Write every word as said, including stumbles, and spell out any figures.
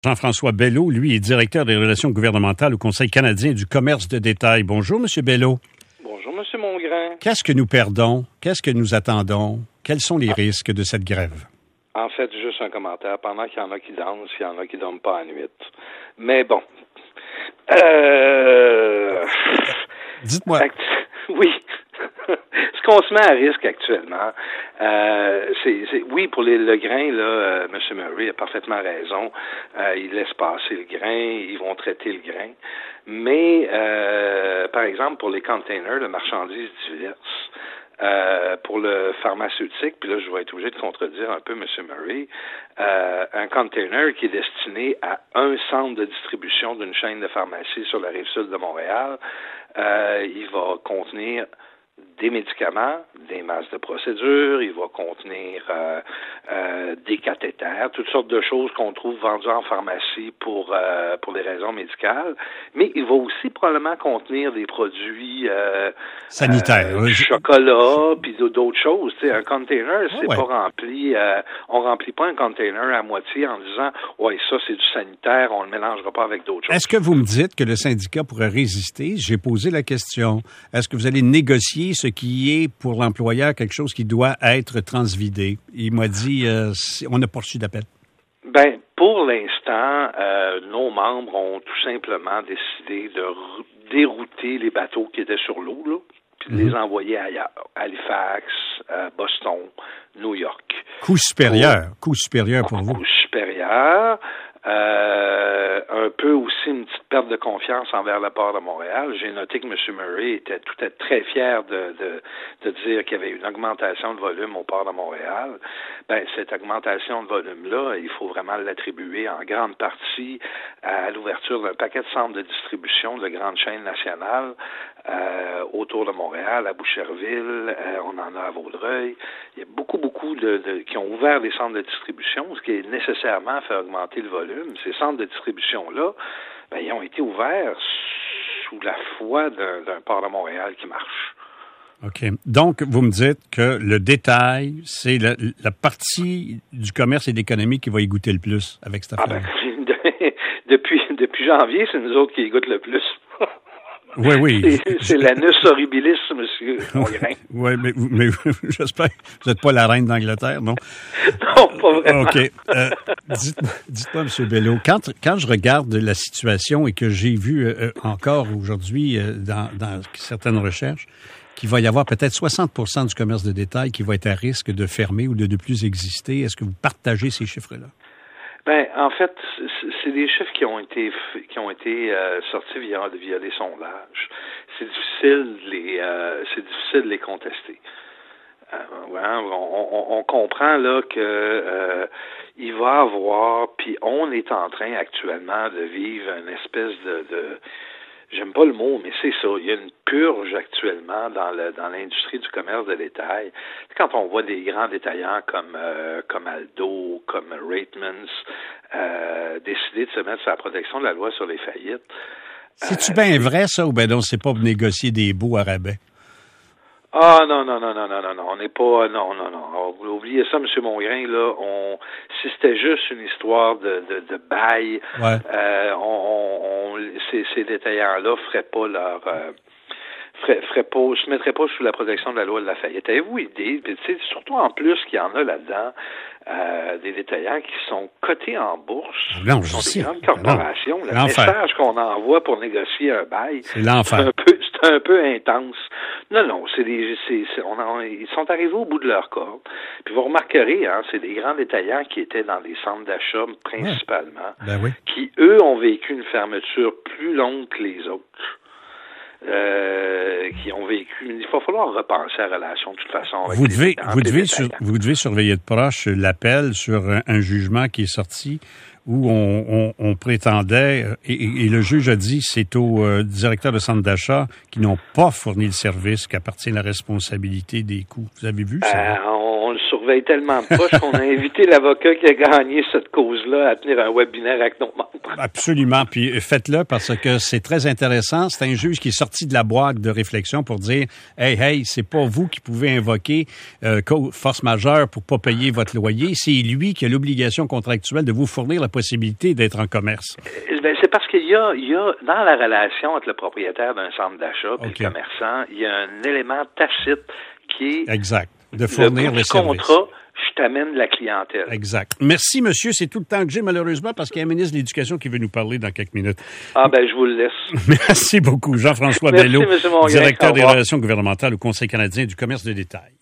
Jean-François Belleau, lui, est directeur des relations gouvernementales au Conseil canadien du commerce de détail. Bonjour, M. Belleau. Bonjour, M. Mongrain. Qu'est-ce que nous perdons? Qu'est-ce que nous attendons? Quels sont les ah. risques de cette grève? En fait, juste un commentaire. Pendant qu'il y en a qui dansent, il y en a qui ne dorment pas à nuit. Mais bon. Euh... Dites-moi. Act... Oui. Ce qu'on se met à risque actuellement, euh, c'est, c'est oui, pour les, le grain, là, euh, M. Murray a parfaitement raison. Euh, il laisse passer le grain, ils vont traiter le grain. Mais, euh, par exemple, pour les containers de marchandises diverses, euh, pour le pharmaceutique, puis là, je vais être obligé de contredire un peu M. Murray, euh, un container qui est destiné à un centre de distribution d'une chaîne de pharmacie sur la rive sud de Montréal, euh, il va contenir des médicaments, des masses de procédures, il va contenir euh, euh, des cathéters, toutes sortes de choses qu'on trouve vendues en pharmacie pour euh, pour des raisons médicales, mais il va aussi probablement contenir des produits euh, sanitaires, euh, oui. chocolat, puis d'autres choses. Tu sais, un container, c'est oh, ouais. pas rempli, euh, on remplit pas un container à moitié en disant ouais, ça c'est du sanitaire, on le mélangera pas avec d'autres choses. Est-ce que vous me dites que le syndicat pourrait résister? J'ai posé la question. Est-ce que vous allez négocier ce qui est pour l'employeur quelque chose qui doit être transvidé? Il m'a dit, euh, on n'a pas reçu d'appel. Ben, pour l'instant, euh, nos membres ont tout simplement décidé de r- dérouter les bateaux qui étaient sur l'eau, là, puis de mm-hmm. les envoyer ailleurs. Halifax, euh, Boston, New York. Coût supérieur. Pour, coût supérieur pour vous. Coût supérieur. Euh, un peu aussi une petite perte de confiance envers la part de Montréal. J'ai noté que M. Murray était tout à très fier de, de, de dire qu'il y avait une augmentation de volume au port de Montréal. Ben, cette augmentation de volume-là, il faut vraiment l'attribuer en grande partie à l'ouverture d'un paquet de centres de distribution de grandes chaînes nationales euh, autour de Montréal, à Boucherville, euh, on en a à Vaudreuil. Il y a beaucoup, beaucoup de, de qui ont ouvert des centres de distribution, ce qui est nécessairement fait augmenter le volume. Ces centres de distribution-là, ben, ils ont été ouverts sous la foi d'un, d'un port de Montréal qui marche. OK. Donc, vous me dites que le détail, c'est la, la partie du commerce et de l'économie qui va y goûter le plus avec cette affaire. Ah ben, depuis, depuis janvier, c'est nous autres qui y goûtent le plus. Oui, oui. C'est, c'est l'anus horribilis, monsieur Mongrain. Oui, mais, mais j'espère que vous n'êtes pas la reine d'Angleterre, non? Non, pas vraiment. OK. Euh, dites-moi, dites-moi, M. Belleau, quand, quand je regarde la situation et que j'ai vu euh, encore aujourd'hui euh, dans, dans certaines recherches, qu'il va y avoir peut-être soixante pour cent du commerce de détail qui va être à risque de fermer ou de ne plus exister, est-ce que vous partagez ces chiffres-là? Ben, en fait, c'est des chiffres qui ont été qui ont été euh, sortis via via des sondages. C'est difficile de les euh, c'est difficile de les contester. Euh, ouais, on, on, on comprend là que euh, il va avoir, puis on est en train actuellement de vivre une espèce de, de j'aime pas le mot, mais c'est ça. Il y a une purge actuellement dans le dans l'industrie du commerce de détail. Quand on voit des grands détaillants comme euh, comme Aldo, comme Reitmans, euh, décider de se mettre sur la protection de la loi sur les faillites. C'est-tu euh, bien vrai, ça, ou ben non, c'est pas négocier des beaux à rabais? Ah non, non, non, non, non, non, non, on n'est pas, non, non, non, oubliez ça, M. Mongrain, là, on, si c'était juste une histoire de, de, de bail, ouais. euh, on, on, ces, ces détaillants-là feraient pas leur, euh, feraient, feraient pas, se mettraient pas sous la protection de la loi de la faillite. Avez-vous idée, tu sais, surtout en plus qu'il y en a là-dedans, euh, des détaillants qui sont cotés en bourse, non, qui je sont sais. des grandes corporations, non, le l'enfer. message qu'on envoie pour négocier un bail, c'est l'enfer. C'est un peu, c'est un peu intense. Non, non, c'est des, c'est, c'est, on en, ils sont arrivés au bout de leur corde. Puis vous remarquerez, hein, c'est des grands détaillants qui étaient dans des centres d'achat principalement, ouais. Ben oui. qui, eux, ont vécu une fermeture plus longue que les autres. Euh, qui ont vécu. Il va falloir repenser la relation de toute façon. Avec vous, les devez, vous, devez sur, vous devez surveiller de proche l'appel sur un, un jugement qui est sorti où on, on, on prétendait, et, et le juge a dit, c'est aux euh, directeurs de centres d'achat qui n'ont pas fourni le service qu'appartient la responsabilité des coûts. Vous avez vu ça? Euh, on on le surveille tellement de proche qu'on a invité l'avocat qui a gagné cette cause-là à tenir un webinaire avec nos membres. Absolument. Puis faites-le parce que c'est très intéressant. C'est un juge qui est sorti de la boîte de réflexion pour dire « Hey, hey, c'est pas vous qui pouvez invoquer euh, force majeure pour pas payer votre loyer. C'est lui qui a l'obligation contractuelle de vous fournir la possibilité d'être en commerce. » Ben, c'est parce qu'il y a, il y a, dans la relation entre le propriétaire d'un centre d'achat et okay. le commerçant, il y a un élément tacite qui est... Exact. De fournir le les services. contrat, je t'amène de la clientèle. Exact. Merci, monsieur. C'est tout le temps que j'ai, malheureusement, parce qu'il y a un ministre de l'Éducation qui veut nous parler dans quelques minutes. Ah, ben, je vous le laisse. Merci beaucoup. Jean-François Belleau, directeur des relations gouvernementales au Conseil canadien du commerce de détail.